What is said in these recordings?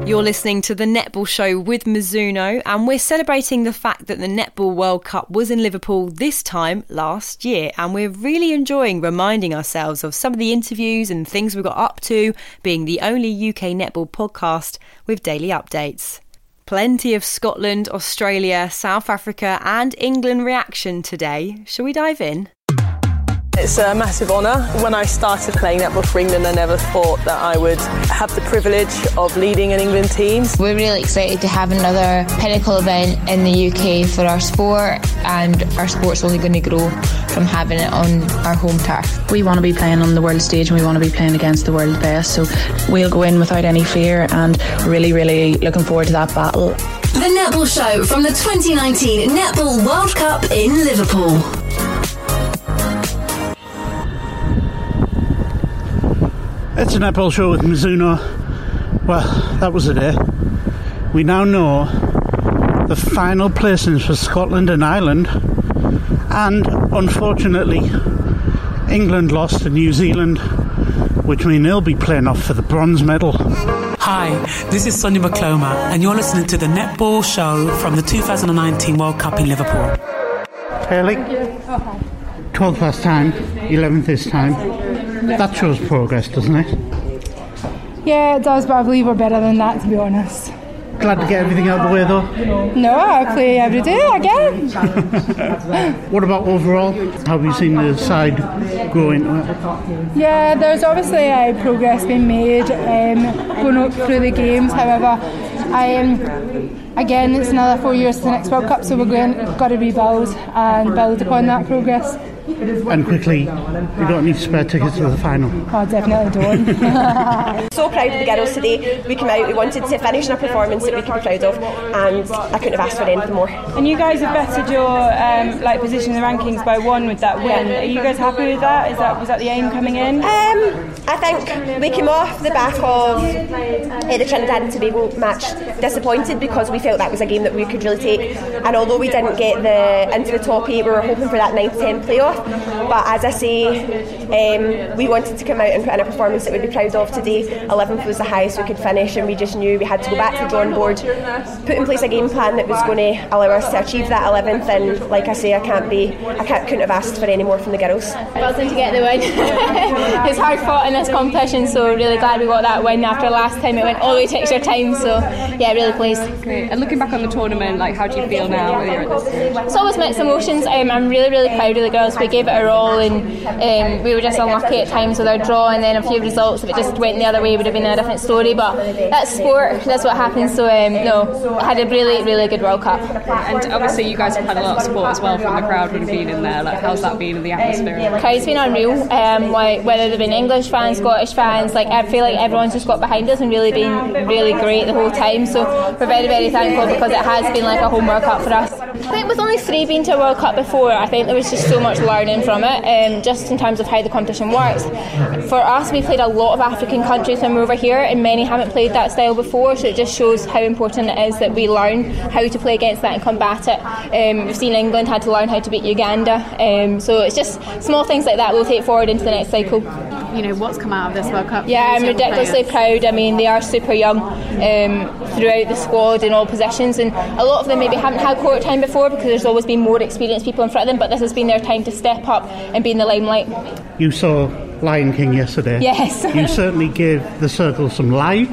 You're listening to The Netball Show with Mizuno, and we're celebrating the fact that the Netball World Cup was in Liverpool this time last year, and we're really enjoying reminding ourselves of some of the interviews and things we got up to, being the only UK netball podcast with daily updates. Plenty of Scotland, Australia, South Africa and England reaction today. Shall we dive in? It's a massive honour. When I started playing netball for England, I never thought that I would have the privilege of leading an England team. We're really excited to have another pinnacle event in the UK for our sport, and our sport's only going to grow from having it on our home turf. We want to be playing on the world stage and we want to be playing against the world best, so we'll go in without any fear and really looking forward to that battle. The Netball Show from the 2019 Netball World Cup in Liverpool. It's a netball show with Mizuno. Well, that was a day. We now know the final placings for Scotland and Ireland, and unfortunately England lost to New Zealand, which means they'll be playing off for the bronze medal. Hi, this is Sonia Bakloma, and you're listening to the Netball Show from the 2019 World Cup in Liverpool. Haley, 12th last time, 11th this time. That shows progress, doesn't it? Yeah, it does, but I believe we're better than that, to be honest. Glad to get everything out of the way, though? No, I play every day again. What about overall? Have you seen the side growing? Yeah, there's obviously progress being made going up through the games. However, again, it's another 4 years to the next World Cup, so we've got to rebuild and build upon that progress. And quickly, you don't need spare tickets to the final. Oh, I definitely don't. So proud of the girls today. We came out, we wanted to finish in a performance that we could be proud of, and I couldn't have asked for anything more. And you guys have bettered your position in the rankings by one with that win. Are you guys happy with that? Was that the aim coming in? I think we came off the back of the Trinidad and Tobago match disappointed, because we felt that was a game that we could really take, and although we didn't get into the top 8, we were hoping for that 9-10 playoff. But as I say, we wanted to come out and put in a performance that we'd be proud of today. 11th was the highest we could finish, and we just knew we had to go back to the drawing board, put in place a game plan that was going to allow us to achieve that 11th, and like I say, I couldn't have asked for any more from the girls. Buzzing to get the win. It's hard fought in this competition, so really glad we got that win after last time it went all the way to extra time, so yeah, really pleased. Great. And looking back on the tournament, how do you feel now when you're at this stage? It's always mixed emotions. I'm really proud of the girls. We gave it our all, and we were just unlucky at times with our draw, and then a few results. If it just went the other way, it would have been a different story, but that's sport, that's what happens. So no, I had a really good World Cup. And obviously you guys have had a lot of support as well from the crowd when you've been in there. How's that been in the atmosphere? The crowd's been unreal, whether they've been English fans, Scottish fans, I feel like everyone's just got behind us and really been really great the whole time, so we're very thankful, because it has been like a home World Cup for us. I think with only 3 being to a World Cup before, I think there was just so much learning from it, just in terms of how the competition works. For us, we played a lot of African countries when we were over here, and many haven't played that style before, so it just shows how important it is that we learn how to play against that and combat it. We've seen England had to learn how to beat Uganda, so it's just small things like that we'll take forward into the next cycle. What's come out of this World Cup? Yeah, I'm ridiculously proud. They are super young throughout the squad in all positions, and a lot of them maybe haven't had court time before, because there's always been more experienced people in front of them, but this has been their time to step up and be in the limelight. You saw Lion King yesterday. Yes. You certainly gave the circle some lights.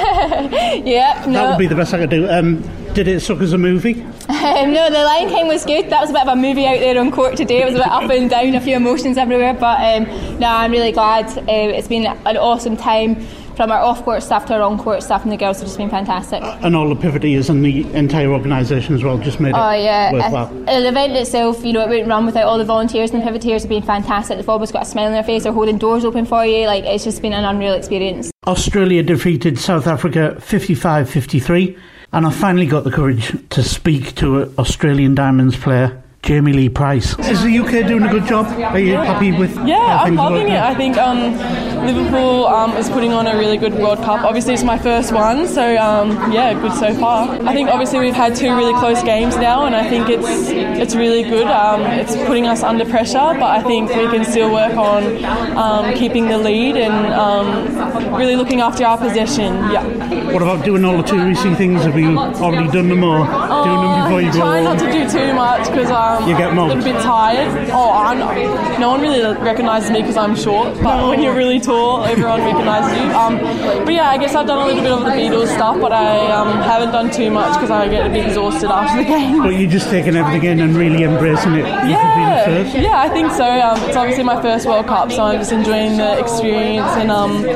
Yep. No. That would be the best I could do. Did it suck as a movie? No, the Lion King was good. That was a bit of a movie out there on court today. It was a bit up and down, a few emotions everywhere, but no, I'm really glad. It's been an awesome time, from our off-court staff to our on-court staff, and the girls have just been fantastic. And all the pivoteers and the entire organisation as well just made it worthwhile. The event itself, it wouldn't run without all the volunteers, and the pivoteers have been fantastic. They've always got a smile on their face, they're holding doors open for you. It's just been an unreal experience. Australia defeated South Africa 55-53, and I finally got the courage to speak to an Australian Diamonds player, Jamie Lee Price. Is the UK doing a good job? Are you happy with I'm loving it. I think Liverpool is putting on a really good World Cup. Obviously it's my first one, so good so far. I think obviously we've had 2 really close games now, and I think it's really good. It's putting us under pressure, but I think we can still work on keeping the lead and really looking after our possession. Yeah. What about doing all the touristy things? Have you already done them or doing them before you go? Try not to do too much because you get mobbed. I'm a bit tired. No one really recognises me because I'm short, but when you're really tall, everyone recognises you. But yeah, I guess I've done a little bit of the Beatles stuff, but I haven't done too much because I get a bit exhausted after the game. But you're just taking everything in and really embracing it. Yeah, I think so. It's obviously my first World Cup, so I'm just enjoying the experience, and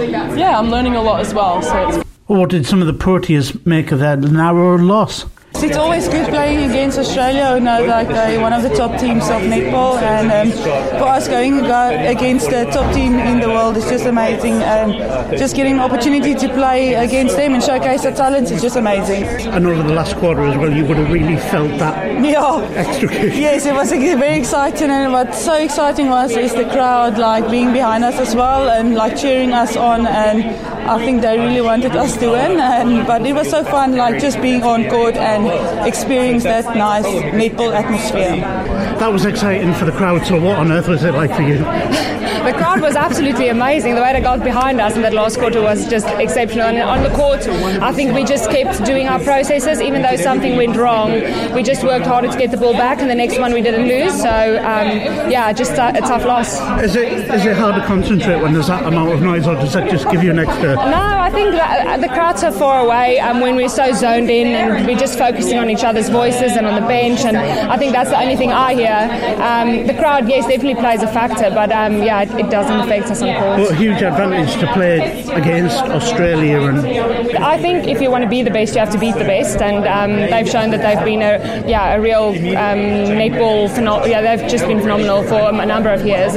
I'm learning a lot as well. So what did some of the Proteas make of that narrow loss? It's always good playing against Australia, who know like they're one of the top teams of netball, and for us going against the top team in the world is just amazing. Just getting an opportunity to play against them and showcase their talents is just amazing. And over the last quarter as well, you would have really felt that extra kick. Yes, it was very exciting, and what's so exciting is the crowd like being behind us as well and like cheering us on, and I think they really wanted us to win, but it was so fun like just being on court and experience that nice netball atmosphere. That was exciting for the crowd, so what on earth was it like for you? The crowd was absolutely amazing. The way they got behind us in that last quarter was just exceptional. And on the court, I think we just kept doing our processes. Even though something went wrong, we just worked harder to get the ball back, and the next one we didn't lose. So, just a tough loss. Is it hard to concentrate when there's that amount of noise, or does that just give you an extra... No, I think the crowd's so far away when we're so zoned in and we're just focusing on each other's voices and on the bench, and I think that's the only thing I hear. The crowd, yes, definitely plays a factor, but it doesn't affect us on court. But a huge advantage to play against Australia. And I think if you want to be the best, you have to beat the best, and they've shown that they've been a real netball they've just been phenomenal for a number of years,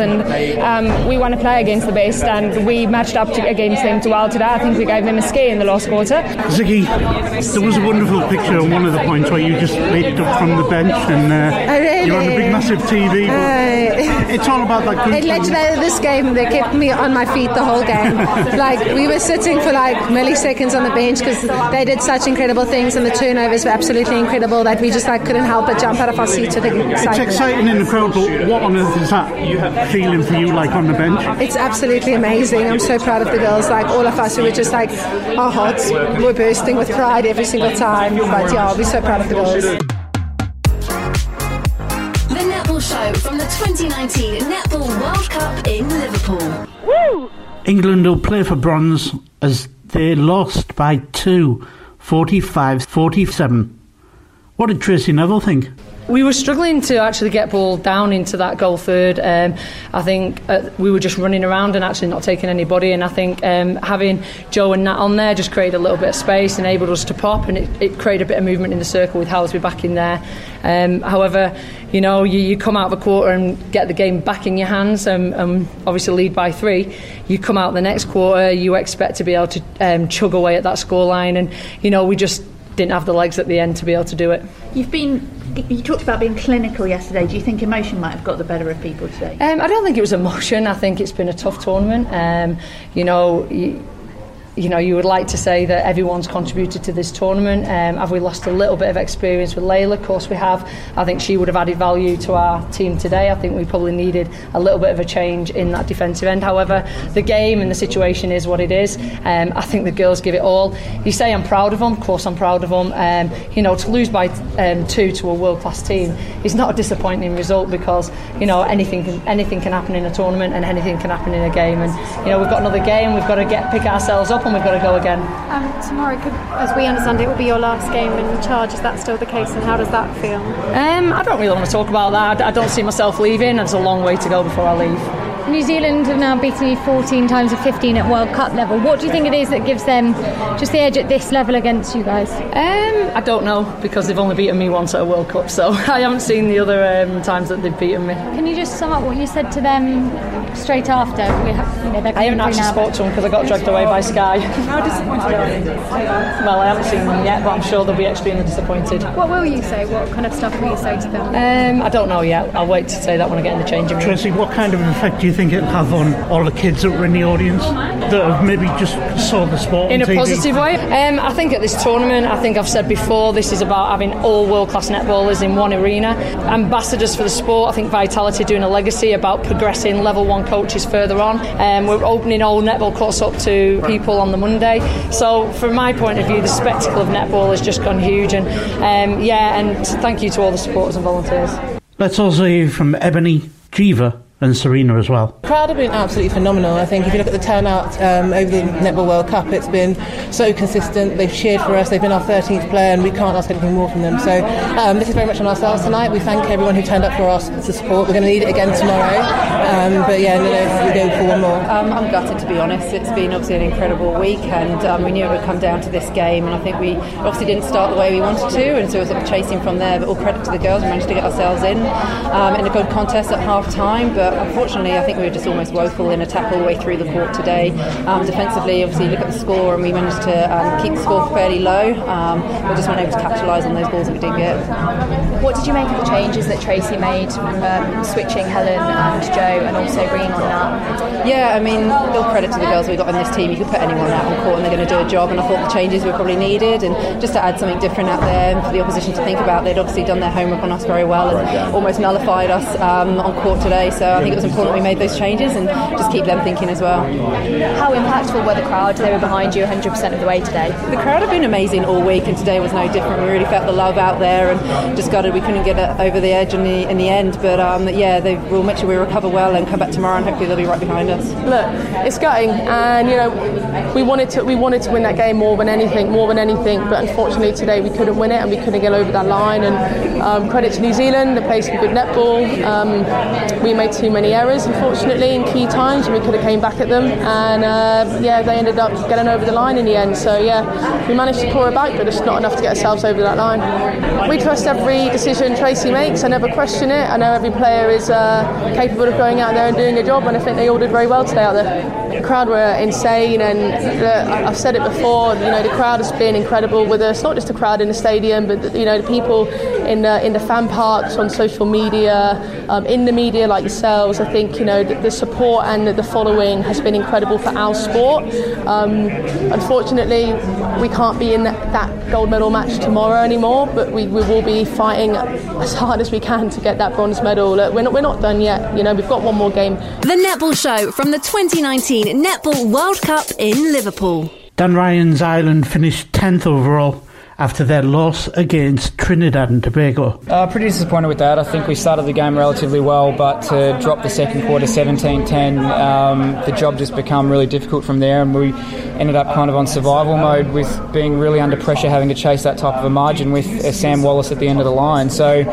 and we want to play against the best, and we matched up against them well today. I think we gave them a scare in the last quarter. Ziggy, there was a wonderful picture on one of the points where you just leaped up from the bench and you're on a big massive TV. It's all about that good this game, they kept me on my feet the whole game. Like, we were sitting for like milliseconds on the bench because they did such incredible things, and the turnovers were absolutely incredible that we just couldn't help but jump out of our seats with excitement. It's exciting in the crowd, but what on earth is that feeling for you like on the bench? It's absolutely amazing. I'm so proud of the girls. Like, all of us, we were just like, our hearts were bursting with pride every single time. But yeah, we're so proud of the girls. The Netball Show from the 2019 Netball World Cup in Liverpool. Woo! England will play for bronze as they lost by 2, 45-47. What did Tracy Neville think? We were struggling to actually get ball down into that goal third. I think we were just running around and actually not taking anybody, and I think having Joe and Nat on there just created a little bit of space, enabled us to pop, and it created a bit of movement in the circle with Howsby back in there. However, you come out of a quarter and get the game back in your hands, and obviously lead by 3. You come out the next quarter, you expect to be able to chug away at that scoreline, and we just didn't have the legs at the end to be able to do it. You talked about being clinical yesterday. Do you think emotion might have got the better of people today? I don't think it was emotion. I think it's been a tough tournament. You would like to say that everyone's contributed to this tournament. Have we lost a little bit of experience with Layla? Of course we have. I think she would have added value to our team today. I think we probably needed a little bit of a change in that defensive end. However, the game and the situation is what it is. I think the girls give it all. You say I'm proud of them. Of course I'm proud of them. To lose by 2 to a world-class team is not a disappointing result, because anything can happen in a tournament and anything can happen in a game. And we've got another game. We've got to pick ourselves up, and we've got to go again. Tomorrow, as we understand it, will be your last game in charge. Is that still the case, and how does that feel? I don't really want to talk about that. I don't see myself leaving. There's a long way to go before I leave. New Zealand have now beaten you 14 times of 15 at World Cup level. What do you think it is that gives them just the edge at this level against you guys? I don't know, because they've only beaten me once at a World Cup, so I haven't seen the other times that they've beaten me. Can you just sum up what you said to them straight after? I haven't actually spoken to them because I got dragged away by Sky. How disappointed are you? Well, I haven't seen them yet, but I'm sure they'll be extremely disappointed. What will you say? What kind of stuff will you say to them? I don't know yet. I'll wait to say that when I get in the changing room. Tracy, what kind of effect do you think it'll have on all the kids that were in the audience that have maybe just saw the sport in on a TV? positive way? I think at this tournament, I think I've said before, this is about having all world-class netballers in one arena. Ambassadors for the sport. I think Vitality doing a legacy about progressing level 1 coaches further on. We're opening all netball courts up to people on the Monday. So from my point of view, the spectacle of netball has just gone huge. And and thank you to all the supporters and volunteers. Let's also hear from Ebony, Jiva and Serena as well. The crowd have been absolutely phenomenal. I think if you look at the turnout over the Netball World Cup, it's been so consistent. They've cheered for us. They've been our 13th player and we can't ask anything more from them. So this is very much on ourselves tonight. We thank everyone who turned up for us to support. We're going to need it again tomorrow. We go for one more. I'm gutted, to be honest. It's been obviously an incredible week and we knew it would come down to this game, and I think we obviously didn't start the way we wanted to, and so we're sort of chasing from there, but all credit to the girls. We managed to get ourselves in a good contest at half time, but unfortunately I think we were just almost woeful in attack all the way through the court today. Defensively, obviously look at the score and we managed to keep the score fairly low, but just weren't able to capitalise on those balls that we did get. What did you make of the changes that Tracy made, switching Helen and Jo and also bringing on Nat? Yeah, I mean, all credit to the girls we got in this team. You could put anyone out on court and they're going to do a job, and I thought the changes were probably needed, and just to add something different out there and for the opposition to think about. They'd obviously done their homework on us very well and almost nullified us on court today, so I think it was important we made those changes and just keep them thinking as well. How impactful were the crowd? They were behind you 100% of the way today. The crowd have been amazing all week, and today was no different. We really felt the love out there and just gutted we couldn't get it over the edge in the end, but we'll make sure we recover well and come back tomorrow and hopefully they'll be right behind us. Look, it's gutting, and we wanted to win that game more than anything, but unfortunately today we couldn't win it and we couldn't get over that line, and credit to New Zealand, they played some good netball. We made too many errors unfortunately in key times, and we could have came back at them, and they ended up getting over the line in the end, so we managed to claw it back, but it's not enough to get ourselves over that line. We trust every decision Tracy makes. I never question it. I know every player is capable of going out there and doing a job, and I think they all did very well today out there. The crowd were insane, and I've said it before, the crowd has been incredible with us, not just the crowd in the stadium, but the people in the fan parks, on social media, in the media like yourselves. I think the support and the following has been incredible for our sport. Unfortunately, we can't be in that gold medal match tomorrow anymore, but we will be fighting as hard as we can to get that bronze medal. We're not done yet. We've got one more game. The Netball Show from the 2019 Netball World Cup in Liverpool. Dan Ryan's Ireland finished 10th overall after their loss against Trinidad and Tobago. Pretty disappointed with that. I think we started the game relatively well, but to drop the second quarter 17-10, the job just became really difficult from there, and we ended up kind of on survival mode with being really under pressure, having to chase that type of a margin with Sam Wallace at the end of the line. So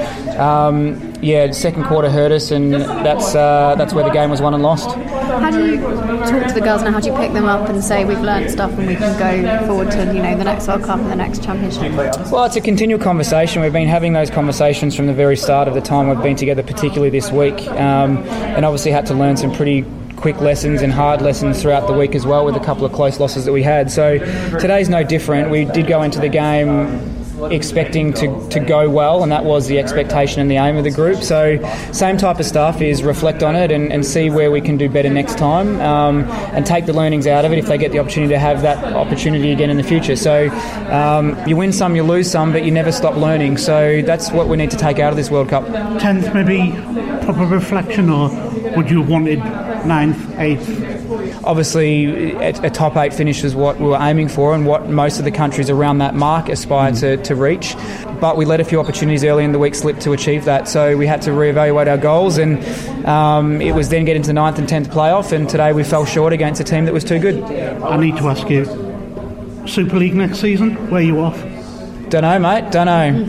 the second quarter hurt us, and that's where the game was won and lost. How do you talk to the girls now? How do you pick them up and say we've learnt stuff and we can go forward to the next World Cup and the next Championship? Well, it's a continual conversation. We've been having those conversations from the very start of the time we've been together, particularly this week, and obviously had to learn some pretty quick lessons and hard lessons throughout the week as well, with a couple of close losses that we had. So today's no different. We did go into the game expecting to go well, and that was the expectation and the aim of the group. So same type of stuff is reflect on it and see where we can do better next time, and take the learnings out of it if they get the opportunity to have that opportunity again in the future. So you win some, you lose some, but you never stop learning. So that's what we need to take out of this World Cup. 10th maybe proper reflection, or would you have wanted 9th, 8th? Obviously, a top 8 finish is what we were aiming for and what most of the countries around that mark aspire to reach. But we let a few opportunities early in the week slip to achieve that. So we had to reevaluate our goals, and it was then getting to the 9th and 10th playoff, and today we fell short against a team that was too good. I need to ask you, Super League next season, where are you off? Don't know, mate, don't know.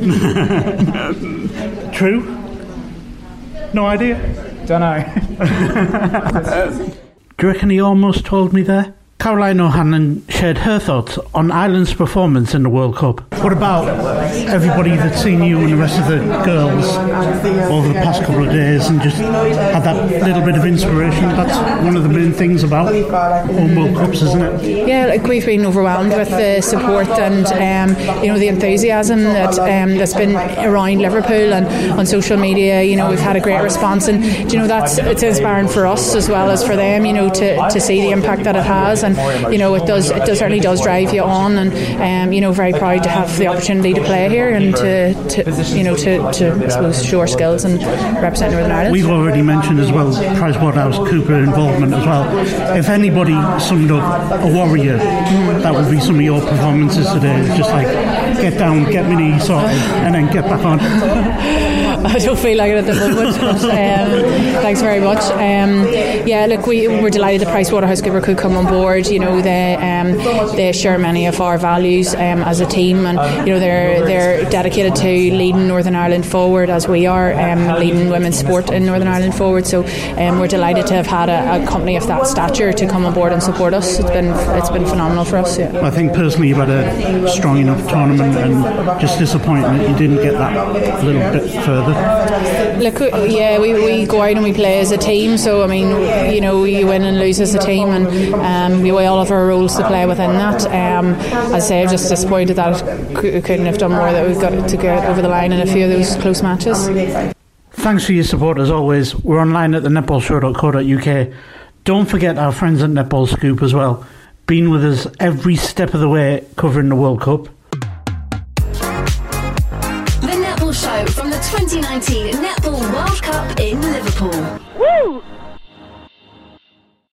True? No idea? Don't know. Do you reckon he almost told me there? Caroline O'Hanlon shared her thoughts on Ireland's performance in the World Cup. What about everybody that's seen you and the rest of the girls over the past couple of days and just had that little bit of inspiration? That's one of the main things about home World Cups, isn't it? Yeah, like we've been overwhelmed with the support and the enthusiasm that's been around Liverpool and on social media. We've had a great response, and it's inspiring for us as well as for them. To see the impact that it has, and it certainly does drive you on, and very proud to have the opportunity to play here and to I suppose show our skills and represent Northern Ireland. We've already mentioned as well PricewaterhouseCoopers involvement as well. If anybody summed up a warrior, that would be some of your performances today. It's just like get down, get my knee sorted, and then get back on. I don't feel like it at the moment, but thanks very much. Look, we're delighted that PricewaterhouseCoopers could come on board. They share many of our values as a team, and they're dedicated to leading Northern Ireland forward as we are, leading women's sport in Northern Ireland forward. So we're delighted to have had a company of that stature to come on board and support us. It's been phenomenal for us. Yeah. I think personally you've had a strong enough tournament, and just disappointing that you didn't get that little bit further. Look, we go out and we play as a team, so you win and lose as a team, and we all have our roles to play within that. As I say, I'm just disappointed that we couldn't have done more, that we've got to get over the line in a few of those close matches. Thanks for your support as always. We're online at thenetballshow.co.uk. Don't forget our friends at Netball Scoop as well, been with us every step of the way covering the World Cup. The Netball Show from the 2019 Netball World Cup in Liverpool.